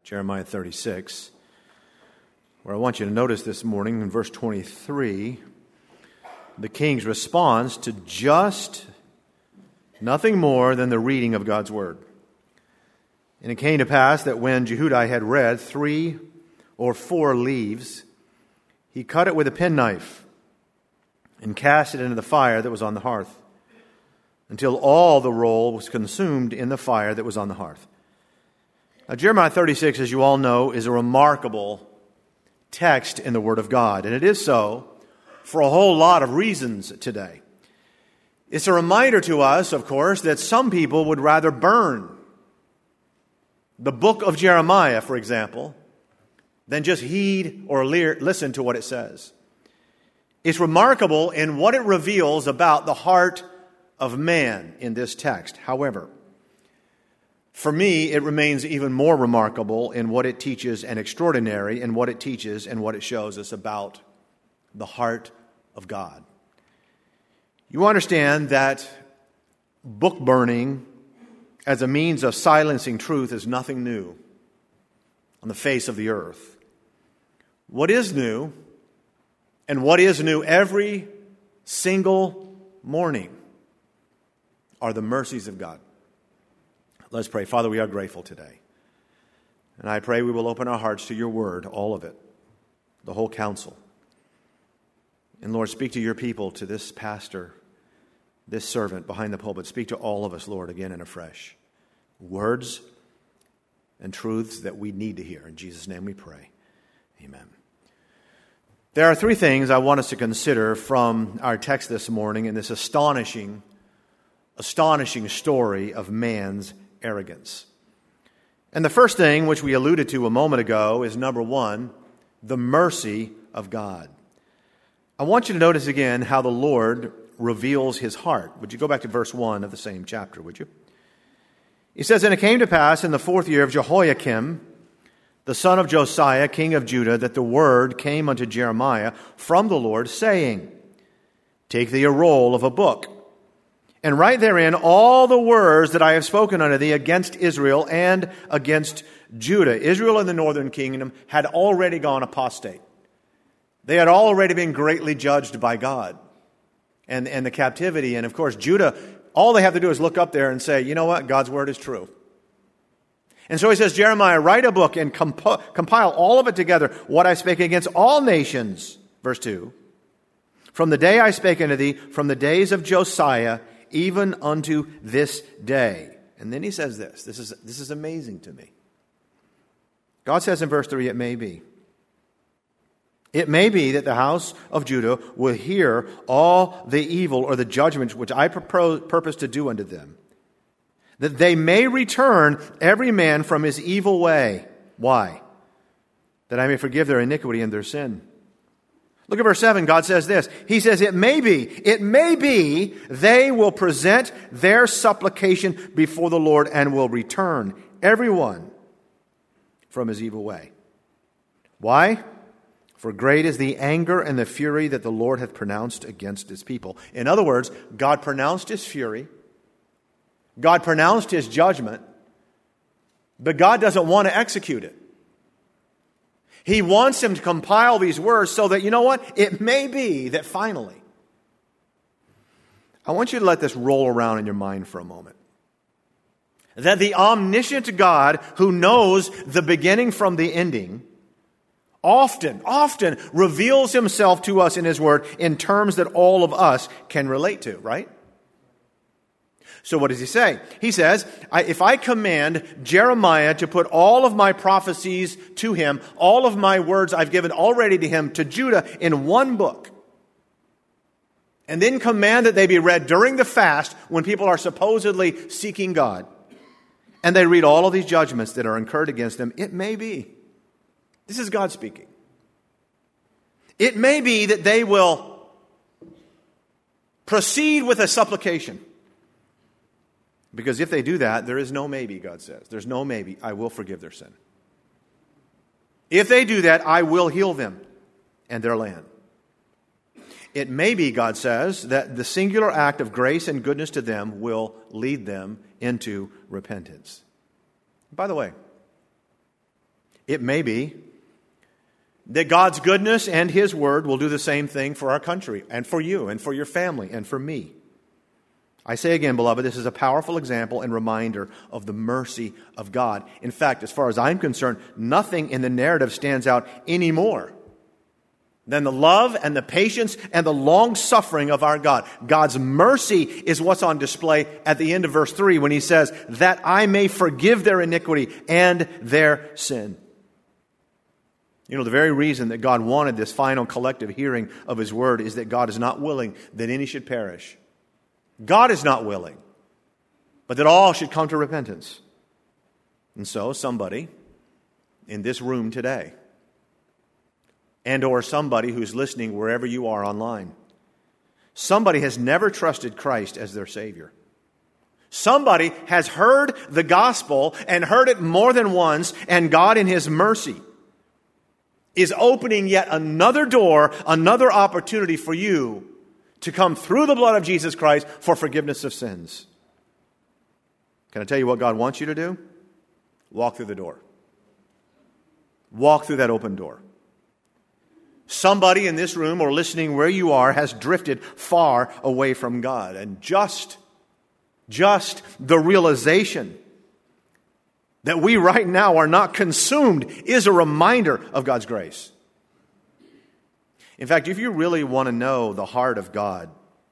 Jeremiah 36, where I want you to notice this morning in verse 23, the king's response to just nothing more than the reading of God's word. And it came to pass that when Jehudi had read 3 or 4 leaves, he cut it with a penknife and cast it into the fire that was on the hearth, until all the roll was consumed in the fire that was on the hearth. Now, Jeremiah 36, as you all know, is a remarkable text in the Word of God, and it is so for a whole lot of reasons today. It's a reminder to us, of course, that some people would rather burn the book of Jeremiah, for example, than just heed or listen to what it says. It's remarkable in what it reveals about the heart of man in this text. However, for me, it remains even more remarkable in what it teaches and extraordinary in what it teaches and what it shows us about the heart of God. You understand that book burning as a means of silencing truth is nothing new on the face of the earth. What is new, and what is new every single morning, are the mercies of God. Let's pray. Father, we are grateful today. And I pray we will open our hearts to your word, all of it, the whole counsel. And Lord, speak to your people, to this pastor, this servant behind the pulpit. Speak to all of us, Lord, again and afresh. Words and truths that we need to hear. In Jesus' name we pray. Amen. There are 3 things I want us to consider from our text this morning in this astonishing story of man's arrogance. And the first thing, which we alluded to a moment ago, is number 1, the mercy of God. I want you to notice again how the Lord reveals his heart. Would you go back to verse 1 of the same chapter, would you? He says, "And it came to pass in the 4th year of Jehoiakim, the son of Josiah, king of Judah, that the word came unto Jeremiah from the Lord, saying, Take thee a roll of a book, and write therein all the words that I have spoken unto thee against Israel and against Judah." Israel and the northern kingdom had already gone apostate. They had already been greatly judged by God and the captivity. And of course, Judah, all they have to do is look up there and say, you know what? God's word is true. And so he says, Jeremiah, write a book and compile all of it together, what I spake against all nations. Verse 2, "From the day I spake unto thee, from the days of Josiah, even unto this day." And then he says this is amazing to me. God says in verse 3, "It may be. It may be that the house of Judah will hear all the evil or the judgments which I purpose to do unto them, that they may return every man from his evil way." Why? "That I may forgive their iniquity and their sin." Look at verse 7. God says this. He says, it may be they will present their supplication before the Lord and will return everyone from his evil way. Why? "For great is the anger and the fury that the Lord hath pronounced against his people." In other words, God pronounced his fury. God pronounced his judgment. But God doesn't want to execute it. He wants him to compile these words so that, you know what? It may be that finally. I want you to let this roll around in your mind for a moment. That the omniscient God, who knows the beginning from the ending, often reveals himself to us in his word in terms that all of us can relate to, right? So what does he say? He says, if I command Jeremiah to put all of my prophecies to him, all of my words I've given already to him, to Judah, in one book, and then command that they be read during the fast when people are supposedly seeking God, and they read all of these judgments that are incurred against them, it may be, this is God speaking, it may be that they will proceed with a supplication. Because if they do that, there is no maybe, God says. There's no maybe. I will forgive their sin. If they do that, I will heal them and their land. It may be, God says, that the singular act of grace and goodness to them will lead them into repentance. By the way, It may be that God's goodness and His Word will do the same thing for our country and for you and for your family and for me. I say again, beloved, this is a powerful example and reminder of the mercy of God. In fact, as far as I'm concerned, nothing in the narrative stands out any more than the love and the patience and the long-suffering of our God. God's mercy is what's on display at the end of verse 3 when He says, that I may forgive their iniquity and their sin. You know, the very reason that God wanted this final collective hearing of His Word is that God is not willing that any should perish. God is not willing, but that all should come to repentance. And so somebody in this room today, and or somebody who's listening wherever you are online, somebody has never trusted Christ as their Savior. Somebody has heard the gospel and heard it more than once, and God in His mercy is opening yet another door, another opportunity for you to come through the blood of Jesus Christ for forgiveness of sins. Can I tell you what God wants you to do? Walk through the door. Walk through that open door. Somebody in this room or listening where you are has drifted far away from God. And just the realization that we right now are not consumed is a reminder of God's grace. In fact, if you really want to know the heart of God,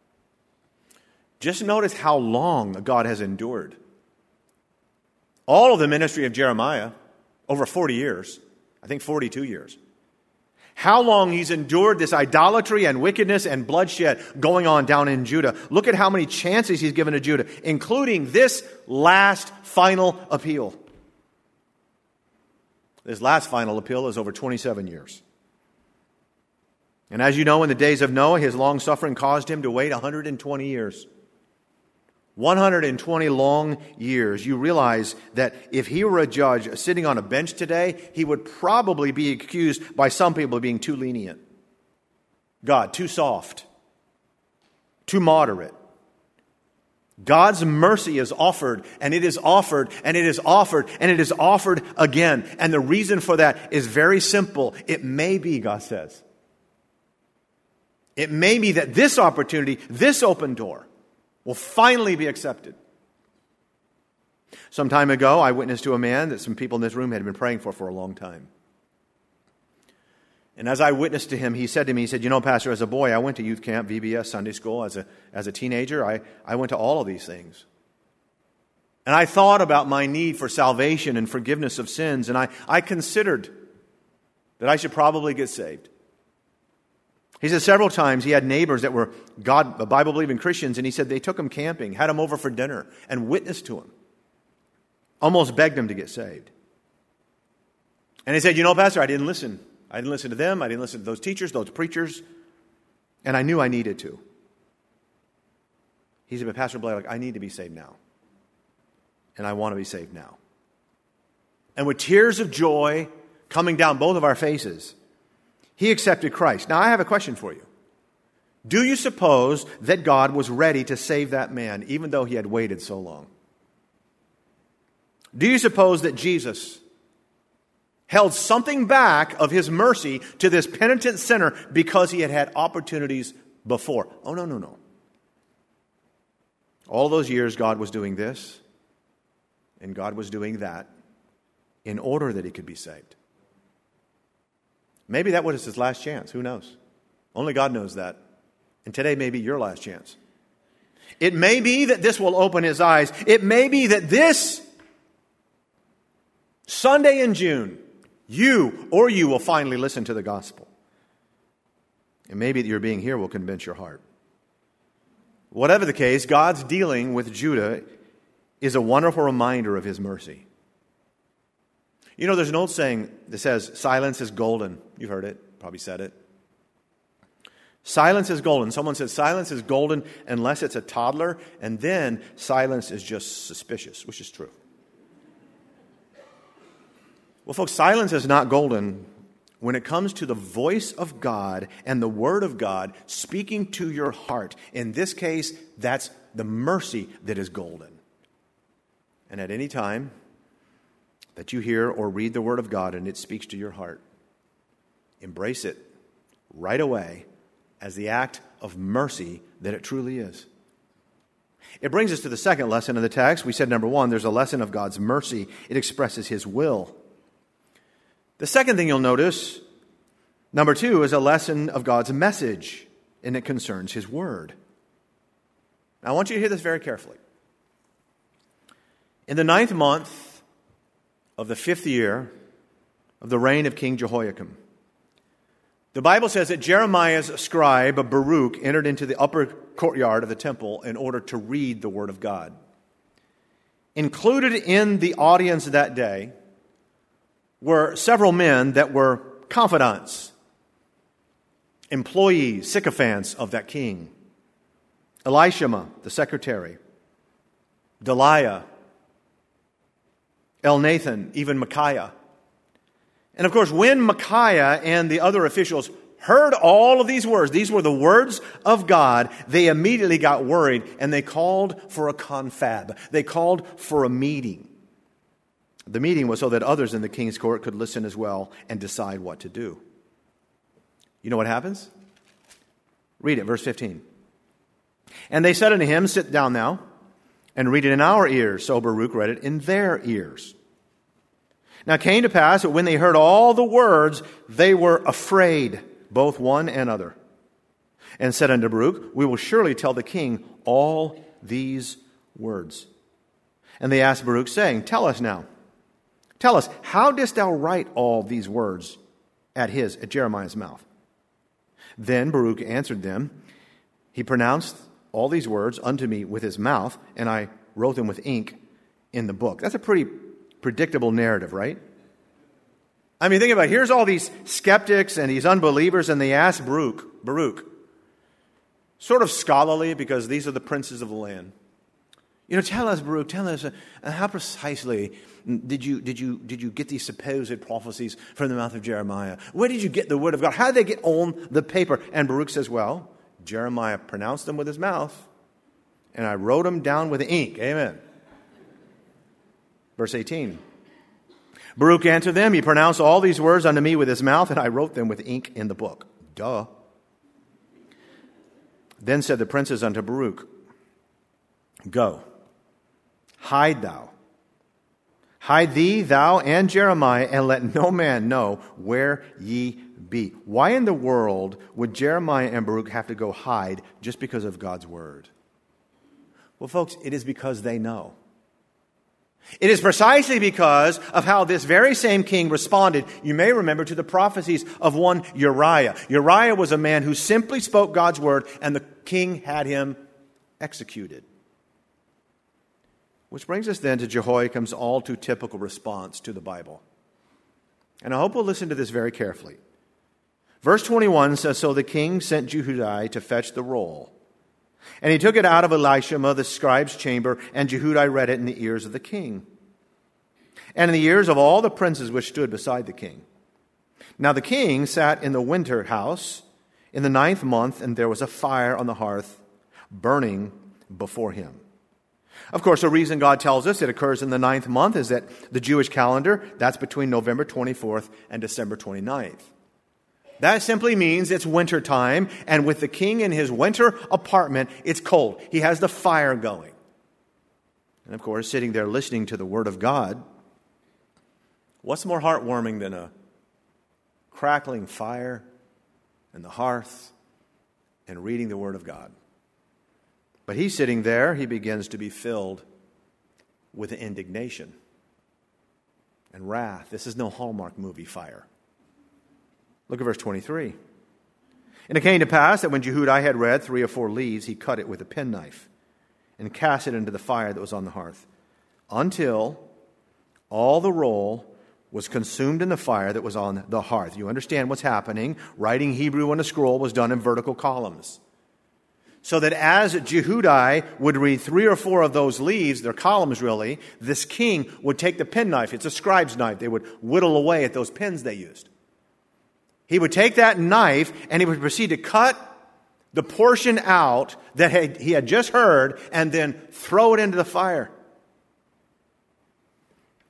just notice how long God has endured. All of the ministry of Jeremiah, over 40 years, I think 42 years. How long He's endured this idolatry and wickedness and bloodshed going on down in Judah. Look at how many chances He's given to Judah, including this last final appeal. This last final appeal is over 27 years. And as you know, in the days of Noah, his long-suffering caused him to wait 120 years. 120 long years. You realize that if he were a judge sitting on a bench today, he would probably be accused by some people of being too lenient. God, too soft. Too moderate. God's mercy is offered, and it is offered, and it is offered, and it is offered again. And the reason for that is very simple. It may be, God says, it may be that this opportunity, this open door, will finally be accepted. Some time ago, I witnessed to a man that some people in this room had been praying for a long time. And as I witnessed to him, he said to me, he said, you know, Pastor, as a boy, I went to youth camp, VBS, Sunday school. As a teenager, I went to all of these things. And I thought about my need for salvation and forgiveness of sins, and I considered that I should probably get saved. He said several times he had neighbors that were Bible-believing Christians, and he said they took him camping, had him over for dinner, and witnessed to him. Almost begged him to get saved. And he said, you know, Pastor, I didn't listen. I didn't listen to them. I didn't listen to those teachers, those preachers. And I knew I needed to. He said, but Pastor Blake, I need to be saved now. And I want to be saved now. And with tears of joy coming down both of our faces, he accepted Christ. Now, I have a question for you. Do you suppose that God was ready to save that man, even though he had waited so long? Do you suppose that Jesus held something back of His mercy to this penitent sinner because he had had opportunities before? Oh, no. All those years, God was doing this, and God was doing that in order that he could be saved. Maybe that was his last chance. Who knows? Only God knows that. And today may be your last chance. It may be that this will open his eyes. It may be that this Sunday in June, you will finally listen to the gospel. And maybe that your being here will convince your heart. Whatever the case, God's dealing with Judah is a wonderful reminder of His mercy. You know, there's an old saying that says, silence is golden. You've heard it, probably said it. Silence is golden. Someone said silence is golden unless it's a toddler, and then silence is just suspicious, which is true. Well, folks, silence is not golden when it comes to the voice of God and the Word of God speaking to your heart. In this case, that's the mercy that is golden. And at any time, that you hear or read the Word of God and it speaks to your heart, embrace it right away as the act of mercy that it truly is. It brings us to the second lesson of the text. We said, number one, there's a lesson of God's mercy. It expresses His will. The second thing you'll notice, number two, is a lesson of God's message, and it concerns His Word. Now, I want you to hear this very carefully. In the 9th month of the 5th year of the reign of King Jehoiakim, the Bible says that Jeremiah's scribe, Baruch, entered into the upper courtyard of the temple in order to read the Word of God. Included in the audience that day were several men that were confidants, employees, sycophants of that king. Elishama, the secretary, Delaiah, Elnathan, even Micaiah. And of course, when Micaiah and the other officials heard all of these words, these were the words of God, they immediately got worried and they called for a confab. They called for a meeting. The meeting was so that others in the king's court could listen as well and decide what to do. You know what happens? Read it, verse 15. And they said unto him, Sit down now, and read it in our ears. So Baruch read it in their ears. Now it came to pass that when they heard all the words, they were afraid, both one and other, and said unto Baruch, We will surely tell the king all these words. And they asked Baruch, saying, Tell us now. Tell us, how didst thou write all these words at Jeremiah's mouth? Then Baruch answered them, He pronounced all these words unto me with his mouth, and I wrote them with ink in the book. That's a pretty predictable narrative, right? I mean, think about it. Here's all these skeptics and these unbelievers, and they ask Baruch, sort of scholarly, because these are the princes of the land. You know, tell us, Baruch, tell us, how precisely did you get these supposed prophecies from the mouth of Jeremiah? Where did you get the word of God? How did they get on the paper? And Baruch says, well, Jeremiah pronounced them with his mouth, and I wrote them down with ink. Amen. Verse 18. Baruch answered them, He pronounced all these words unto me with his mouth, and I wrote them with ink in the book. Duh. Then said the princes unto Baruch, Go, hide thee, thou and Jeremiah, and let no man know where ye be. Why in the world would Jeremiah and Baruch have to go hide just because of God's word? Well, folks, it is because they know. It is precisely because of how this very same king responded, you may remember, to the prophecies of one Uriah. Uriah was a man who simply spoke God's word, and the king had him executed. Which brings us then to Jehoiakim's all too typical response to the Bible. And I hope we'll listen to this very carefully. Verse 21 says, So the king sent Jehudi to fetch the roll. And he took it out of Elishama, the scribe's chamber, and Jehudi read it in the ears of the king, and in the ears of all the princes which stood beside the king. Now the king sat in the winter house in the 9th month, and there was a fire on the hearth burning before him. Of course, the reason God tells us it occurs in the 9th month is that the Jewish calendar, that's between November 24th and December 29th. That simply means it's winter time, and with the king in his winter apartment, it's cold. He has the fire going. And of course, sitting there listening to the Word of God, what's more heartwarming than a crackling fire and the hearth and reading the Word of God? But he's sitting there, he begins to be filled with indignation and wrath. This is no Hallmark movie fire. Look at verse 23. And it came to pass that when Jehudi had read 3 or 4 leaves, he cut it with a penknife and cast it into the fire that was on the hearth, until all the roll was consumed in the fire that was on the hearth. You understand what's happening. Writing Hebrew on a scroll was done in vertical columns. So that as Jehudi would read 3 or 4 of those leaves, they're columns really, this king would take the penknife. It's a scribe's knife. They would whittle away at those pens they used. He would take that knife and he would proceed to cut the portion out that he had just heard and then throw it into the fire.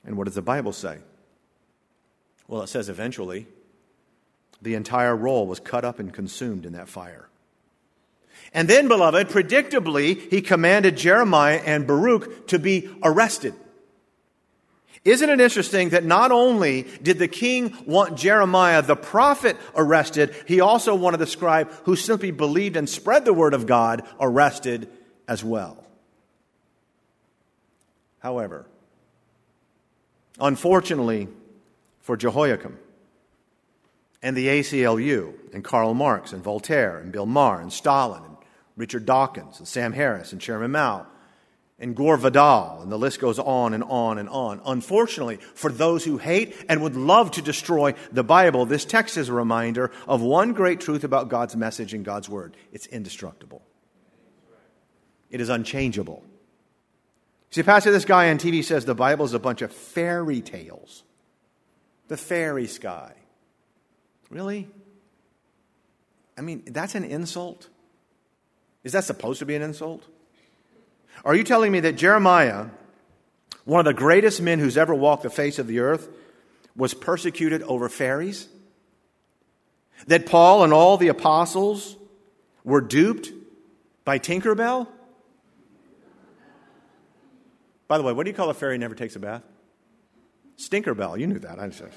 And what does the Bible say? Well, it says eventually the entire roll was cut up and consumed in that fire. And then, beloved, predictably, he commanded Jeremiah and Baruch to be arrested. Isn't it interesting that not only did the king want Jeremiah the prophet arrested, he also wanted the scribe who simply believed and spread the word of God arrested as well. However, unfortunately for Jehoiakim and the ACLU and Karl Marx and Voltaire and Bill Maher and Stalin and Richard Dawkins and Sam Harris and Chairman Mao and Gore Vidal, and the list goes on and on and on. Unfortunately, for those who hate and would love to destroy the Bible, this text is a reminder of one great truth about God's message and God's word. It's indestructible. It is unchangeable. See, Pastor, this guy on TV says the Bible is a bunch of fairy tales. The fairy sky. Really? I mean, that's an insult? Is that supposed to be an insult? Are you telling me that Jeremiah, one of the greatest men who's ever walked the face of the earth, was persecuted over fairies? That Paul and all the apostles were duped by Tinkerbell? By the way, what do you call a fairy who never takes a bath? Stinkerbell. You knew that.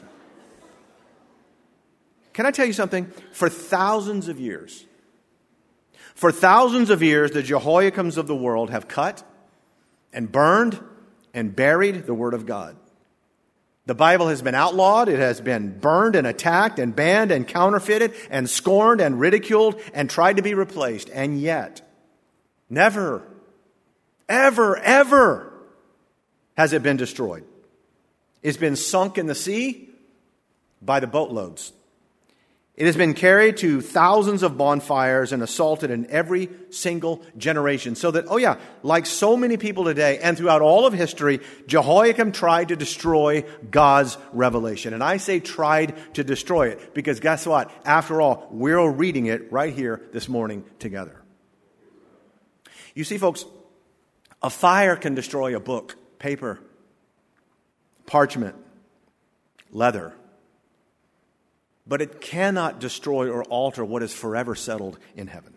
Can I tell you something? For thousands of years, the Jehoiakims of the world have cut and burned and buried the Word of God. The Bible has been outlawed. It has been burned and attacked and banned and counterfeited and scorned and ridiculed and tried to be replaced. And yet, never, ever, ever has it been destroyed. It's been sunk in the sea by the boatloads. It has been carried to thousands of bonfires and assaulted in every single generation. So that, like so many people today and throughout all of history, Jehoiakim tried to destroy God's revelation. And I say tried to destroy it because guess what? After all, we're reading it right here this morning together. You see, folks, a fire can destroy a book, paper, parchment, leather. But it cannot destroy or alter what is forever settled in heaven.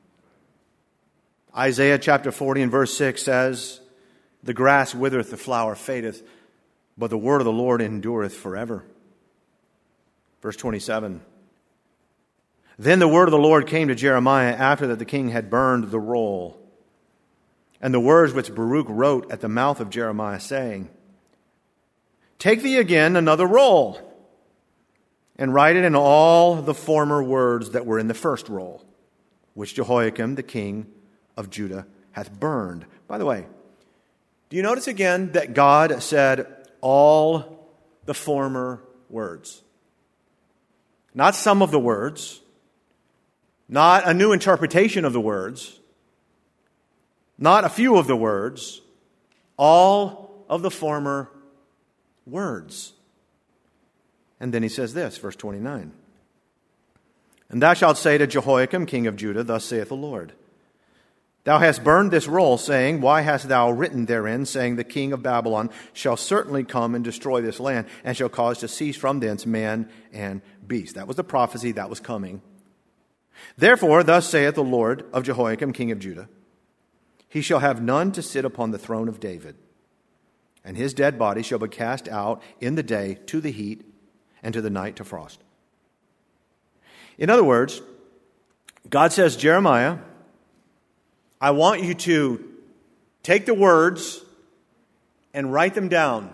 Isaiah chapter 40 and verse 6 says, "The grass withereth, the flower fadeth, but the word of the Lord endureth forever." Verse 27, "Then the word of the Lord came to Jeremiah after that the king had burned the roll, and the words which Baruch wrote at the mouth of Jeremiah, saying, Take thee again another roll, and write it in all the former words that were in the first roll, which Jehoiakim, the king of Judah, hath burned." By the way, do you notice again that God said all the former words? Not some of the words, not a new interpretation of the words, not a few of the words, all of the former words. And then he says this, verse 29. "And thou shalt say to Jehoiakim, king of Judah, Thus saith the Lord, Thou hast burned this roll, saying, Why hast thou written therein, saying, The king of Babylon shall certainly come and destroy this land, and shall cause to cease from thence man and beast." That was the prophecy that was coming. "Therefore, thus saith the Lord of Jehoiakim, king of Judah, He shall have none to sit upon the throne of David, and his dead body shall be cast out in the day to the heat, and to the night to frost." In other words, God says, Jeremiah, I want you to take the words and write them down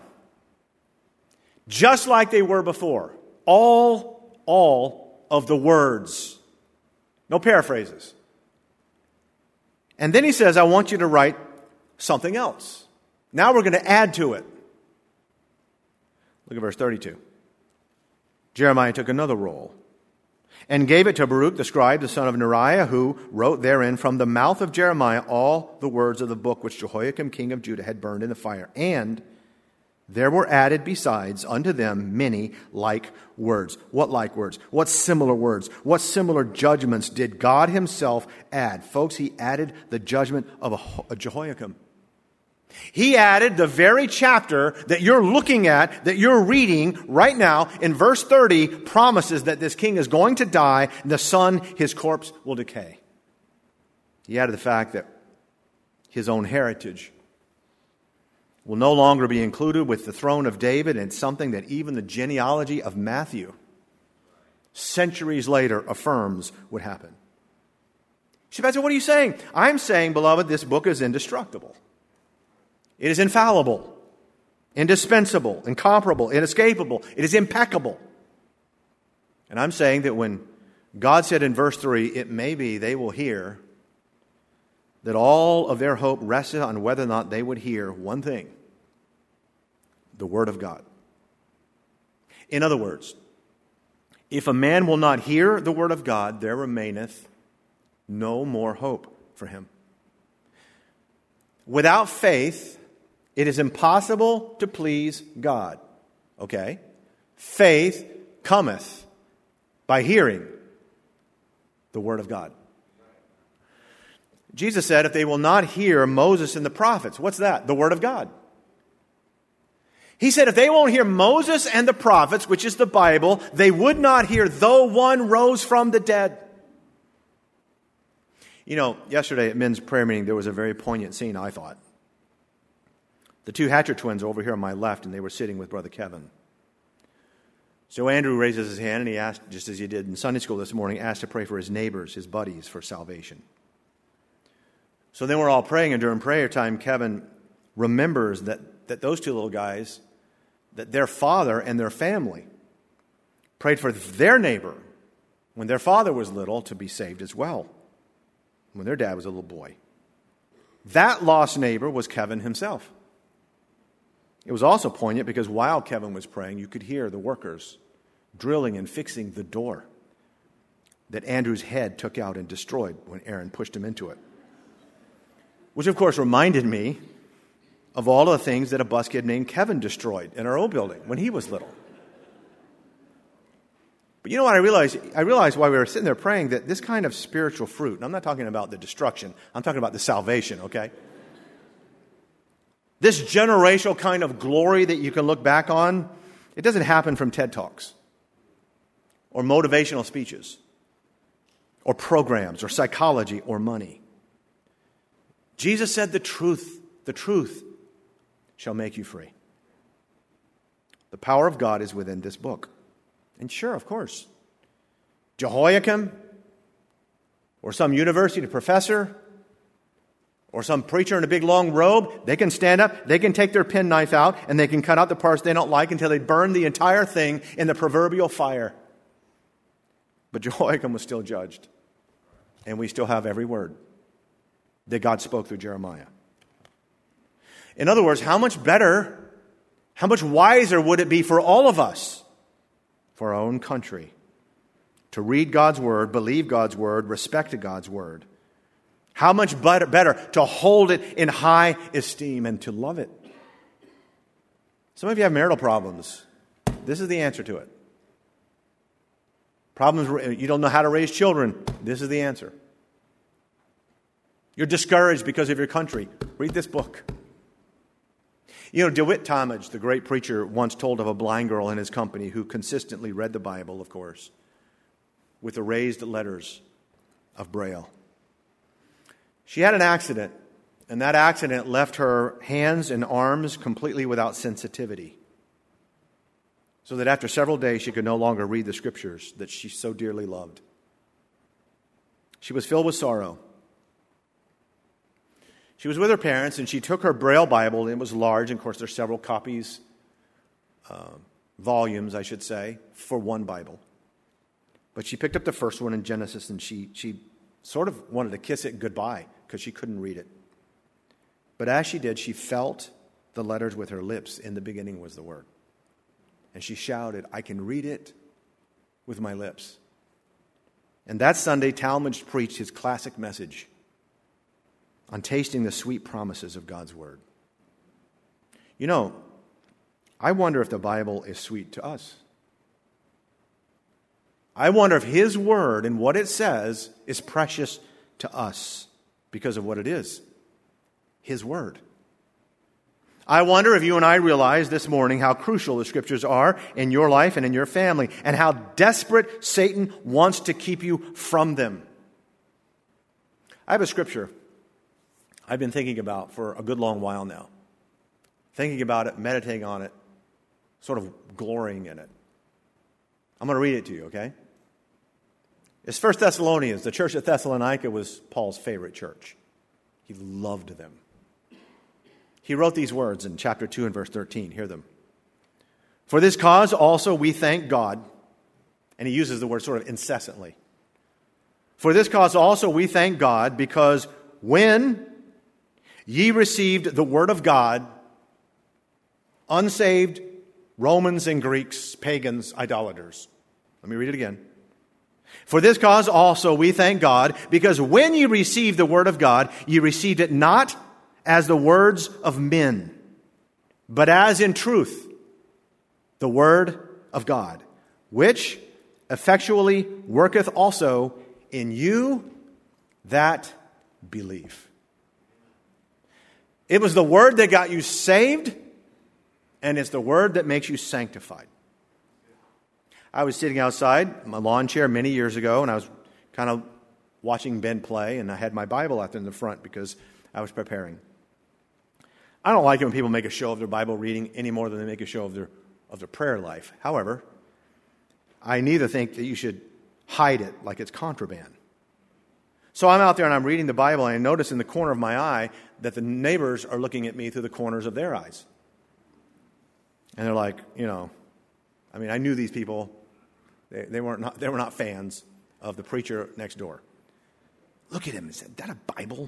just like they were before. All of the words. No paraphrases. And then he says, I want you to write something else. Now we're going to add to it. Look at verse 32. "Jeremiah took another roll and gave it to Baruch the scribe, the son of Neriah, who wrote therein from the mouth of Jeremiah all the words of the book which Jehoiakim king of Judah had burned in the fire. And there were added besides unto them many like words." What like words? What similar words? What similar judgments did God himself add? Folks, he added the judgment of Jehoiakim. He added the very chapter that you're looking at, that you're reading right now, in verse 30, promises that this king is going to die, and the son, his corpse, will decay. He added the fact that his own heritage will no longer be included with the throne of David, and something that even the genealogy of Matthew, centuries later, affirms would happen. Pastor, what are you saying? I'm saying, beloved, this book is indestructible. It is infallible, indispensable, incomparable, inescapable. It is impeccable. And I'm saying that when God said in verse 3, it may be they will hear, that all of their hope rested on whether or not they would hear one thing: the Word of God. In other words, if a man will not hear the Word of God, there remaineth no more hope for him. Without faith, it is impossible to please God. Okay? Faith cometh by hearing the Word of God. Jesus said, if they will not hear Moses and the prophets, what's that? The Word of God. He said, if they won't hear Moses and the prophets, which is the Bible, they would not hear, though one rose from the dead. You know, yesterday at men's prayer meeting, there was a very poignant scene, I thought. The two Hatcher twins were over here on my left, and they were sitting with Brother Kevin. So Andrew raises his hand, and he asked, just as he did in Sunday school this morning, asked to pray for his neighbors, his buddies, for salvation. So then we're all praying, and during prayer time, Kevin remembers that those two little guys, that their father and their family prayed for their neighbor when their father was little to be saved as well, when their dad was a little boy. That lost neighbor was Kevin himself. It was also poignant because while Kevin was praying, you could hear the workers drilling and fixing the door that Andrew's head took out and destroyed when Aaron pushed him into it. Which, of course, reminded me of all of the things that a buskid named Kevin destroyed in our old building when he was little. But you know what I realized? I realized while we were sitting there praying that this kind of spiritual fruit, and I'm not talking about the destruction, I'm talking about the salvation, okay? This generational kind of glory that you can look back on, it doesn't happen from TED Talks or motivational speeches or programs or psychology or money. Jesus said the truth shall make you free. The power of God is within this book. And sure, of course, Jehoiakim or some university professor or some preacher in a big long robe, they can stand up, they can take their penknife out, and they can cut out the parts they don't like until they burn the entire thing in the proverbial fire. But Jehoiakim was still judged. And we still have every word that God spoke through Jeremiah. In other words, how much better, how much wiser would it be for all of us, for our own country, to read God's Word, believe God's Word, respect God's Word? How much better to hold it in high esteem and to love it? Some of you have marital problems. This is the answer to it. Problems, you don't know how to raise children. This is the answer. You're discouraged because of your country. Read this book. You know, DeWitt Talmage, the great preacher, once told of a blind girl in his company who consistently read the Bible, of course, with the raised letters of Braille. She had an accident, and that accident left her hands and arms completely without sensitivity, so that after several days she could no longer read the scriptures that she so dearly loved. She was filled with sorrow. She was with her parents, and she took her Braille Bible, and it was large, and of course there's several copies, volumes, I should say, for one Bible. But she picked up the first one in Genesis, and she sort of wanted to kiss it goodbye because she couldn't read it. But as she did, she felt the letters with her lips. In the beginning was the Word. And she shouted, I can read it with my lips. And that Sunday, Talmage preached his classic message on tasting the sweet promises of God's Word. You know, I wonder if the Bible is sweet to us. I wonder if His Word and what it says is precious to us because of what it is. His Word. I wonder if you and I realize this morning how crucial the Scriptures are in your life and in your family, and how desperate Satan wants to keep you from them. I have a scripture I've been thinking about for a good long while now. Thinking about it, meditating on it, sort of glorying in it. I'm going to read it to you, okay? It's 1 Thessalonians. The church at Thessalonica was Paul's favorite church. He loved them. He wrote these words in chapter 2 and verse 13. Hear them. For this cause also we thank God. And he uses the word sort of incessantly. For this cause also we thank God, because when ye received the word of God, unsaved Romans and Greeks, pagans, idolaters. Let me read it again. For this cause also we thank God, because when ye received the word of God, ye received it not as the words of men, but as in truth the word of God, which effectually worketh also in you that believe. It was the word that got you saved, and it's the word that makes you sanctified. I was sitting outside my lawn chair many years ago, and I was kind of watching Ben play, and I had my Bible out there in the front because I was preparing. I don't like it when people make a show of their Bible reading any more than they make a show of their prayer life. However, I neither think that you should hide it like it's contraband. So I'm out there and I'm reading the Bible, and I notice in the corner of my eye that the neighbors are looking at me through the corners of their eyes. And they're like, I knew these people. They were not fans of the preacher next door. Look at him. Is that a Bible?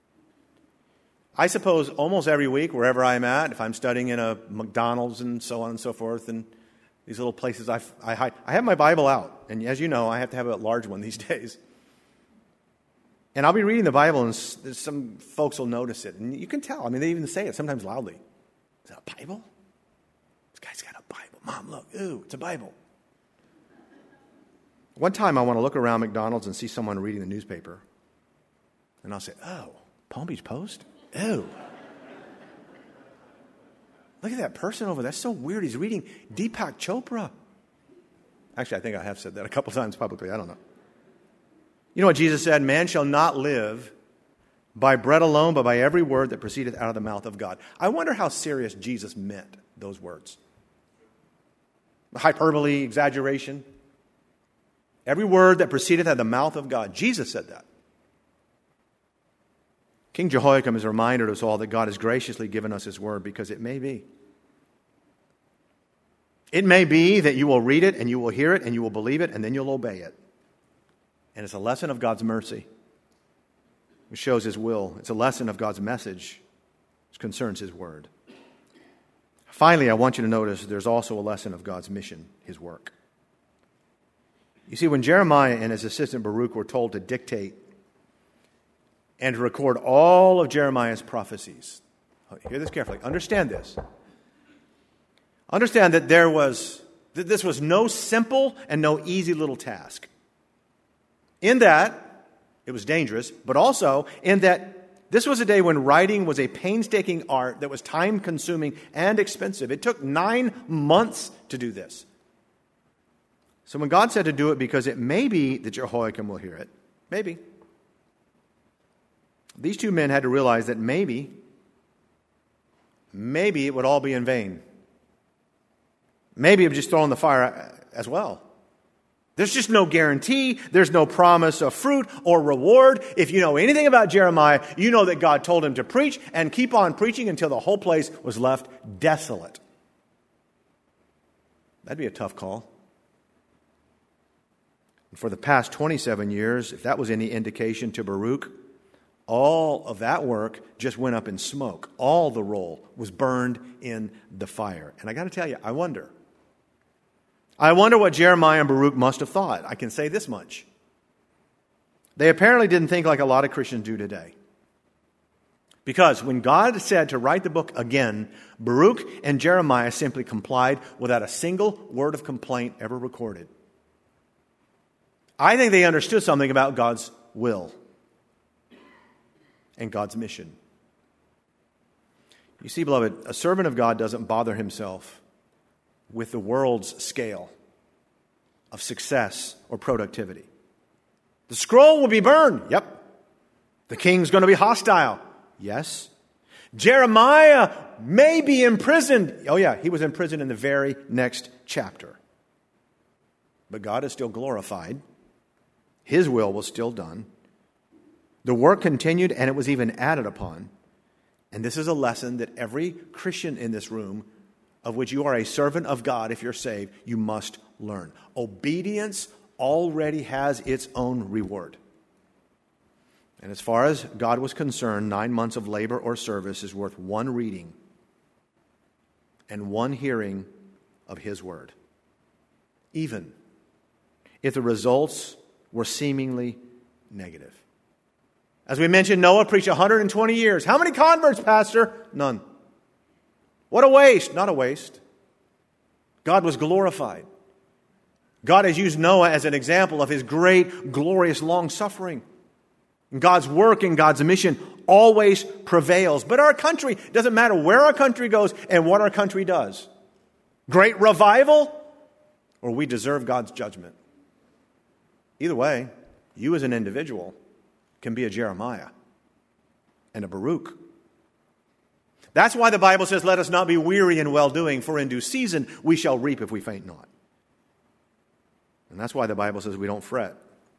I suppose almost every week, wherever I'm at, if I'm studying in a McDonald's and so on and so forth, and these little places I hide, I have my Bible out. And as you know, I have to have a large one these days. And I'll be reading the Bible, and some folks will notice it. And you can tell. They even say it sometimes loudly. Is that a Bible? This guy's got a Bible. Mom, look. Ooh, it's a Bible. One time I want to look around McDonald's and see someone reading the newspaper. And I'll say, oh, Palm Beach Post? Ew. Look at that person over there. That's so weird. He's reading Deepak Chopra. Actually, I think I have said that a couple times publicly. I don't know. You know what Jesus said? Man shall not live by bread alone, but by every word that proceedeth out of the mouth of God. I wonder how serious Jesus meant those words. Hyperbole, exaggeration. Every word that proceedeth out of the mouth of God. Jesus said that. King Jehoiakim has reminded us all that God has graciously given us His word, because it may be. It may be that you will read it and you will hear it and you will believe it and then you'll obey it. And it's a lesson of God's mercy, which shows His will. It's a lesson of God's message, which concerns His word. Finally, I want you to notice there's also a lesson of God's mission, His work. You see, when Jeremiah and his assistant Baruch were told to dictate and to record all of Jeremiah's prophecies, hear this carefully, understand this. Understand that this was no simple and no easy little task. In that, it was dangerous, but also in that this was a day when writing was a painstaking art that was time-consuming and expensive. It took 9 months to do this. So when God said to do it because it may be that Jehoiakim will hear it, maybe, these two men had to realize that maybe it would all be in vain. Maybe it would just throw in the fire as well. There's just no guarantee. There's no promise of fruit or reward. If you know anything about Jeremiah, you know that God told him to preach and keep on preaching until the whole place was left desolate. That'd be a tough call. And for the past 27 years, if that was any indication to Baruch, all of that work just went up in smoke. All the roll was burned in the fire. And I got to tell you, I wonder what Jeremiah and Baruch must have thought. I can say this much. They apparently didn't think like a lot of Christians do today. Because when God said to write the book again, Baruch and Jeremiah simply complied without a single word of complaint ever recorded. I think they understood something about God's will and God's mission. You see, beloved, a servant of God doesn't bother himself with the world's scale of success or productivity. The scroll will be burned. Yep. The king's going to be hostile. Yes. Jeremiah may be imprisoned. Oh yeah, he was imprisoned in the very next chapter. But God is still glorified. His will was still done. The work continued, and it was even added upon. And this is a lesson that every Christian in this room, of which you are a servant of God if you're saved, you must learn. Obedience already has its own reward. And as far as God was concerned, 9 months of labor or service is worth one reading and one hearing of His word, even if the results were seemingly negative. As we mentioned, Noah preached 120 years. How many converts, Pastor? None. What a waste. Not a waste. God was glorified. God has used Noah as an example of His great, glorious long-suffering. God's work and God's mission always prevails. But our country, doesn't matter where our country goes and what our country does. Great revival, or we deserve God's judgment. Either way, you as an individual can be a Jeremiah and a Baruch. That's why the Bible says, let us not be weary in well-doing, for in due season we shall reap if we faint not. And that's why the Bible says we don't fret.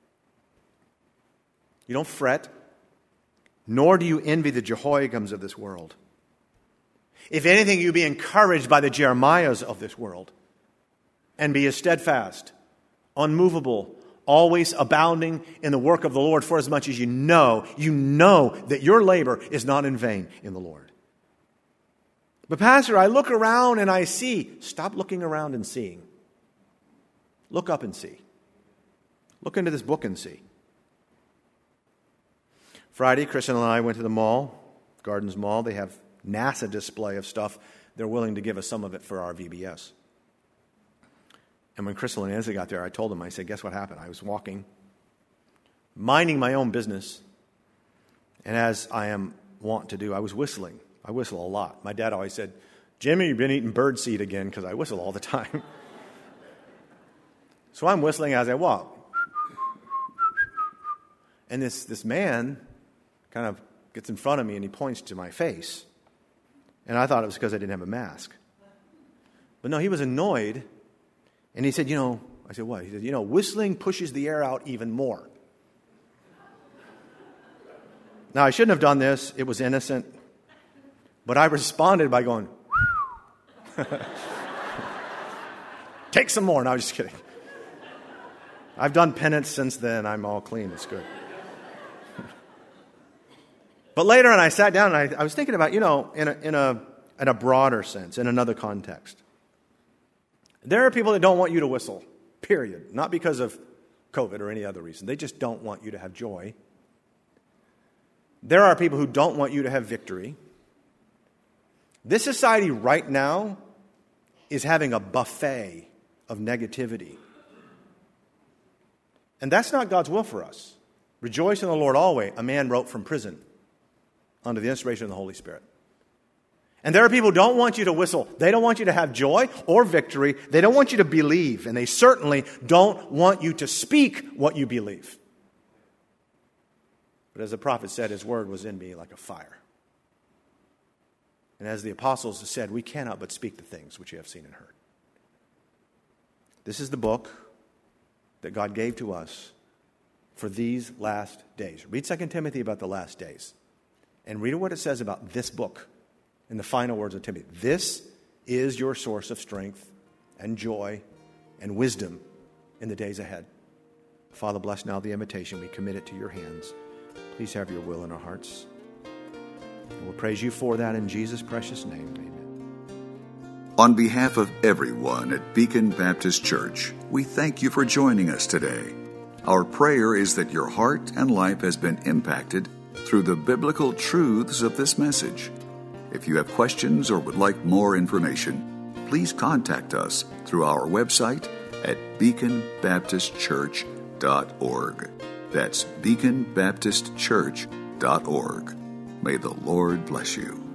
You don't fret, nor do you envy the Jehoiakins of this world. If anything, you be encouraged by the Jeremiahs of this world, and be as steadfast, unmovable, always abounding in the work of the Lord, for as much as you know that your labor is not in vain in the Lord. But Pastor, I look around and I see. Stop looking around and seeing. Look up and see. Look into this book and see. Friday, Kristen and I went to the mall, Gardens Mall. They have NASA display of stuff. They're willing to give us some of it for our VBS. And when Crystal and Nancy got there, I told them, I said, guess what happened? I was walking, minding my own business. And as I am wont to do, I was whistling. I whistle a lot. My dad always said, Jimmy, you've been eating birdseed again, because I whistle all the time. So I'm whistling as I walk. And this man kind of gets in front of me and he points to my face. And I thought it was because I didn't have a mask. But no, he was annoyed. And he said, I said, what? He said, whistling pushes the air out even more. Now, I shouldn't have done this. It was innocent. But I responded by going, take some more. No, I'm just kidding. I've done penance since then. I'm all clean. It's good. But later on, I sat down and I was thinking about, in a broader sense, in another context. There are people that don't want you to whistle, period. Not because of COVID or any other reason. They just don't want you to have joy. There are people who don't want you to have victory. This society right now is having a buffet of negativity. And that's not God's will for us. Rejoice in the Lord always, a man wrote from prison under the inspiration of the Holy Spirit. And there are people who don't want you to whistle. They don't want you to have joy or victory. They don't want you to believe. And they certainly don't want you to speak what you believe. But as the prophet said, his word was in me like a fire. And as the apostles said, we cannot but speak the things which you have seen and heard. This is the book that God gave to us for these last days. Read 2 Timothy about the last days. And read what it says about this book in the final words of Timothy. This is your source of strength and joy and wisdom in the days ahead. Father, bless now the invitation. We commit it to your hands. Please have your will in our hearts. And we'll praise you for that in Jesus' precious name. Amen. On behalf of everyone at Beacon Baptist Church, we thank you for joining us today. Our prayer is that your heart and life has been impacted through the biblical truths of this message. If you have questions or would like more information, please contact us through our website at beaconbaptistchurch.org. That's beaconbaptistchurch.org. May the Lord bless you.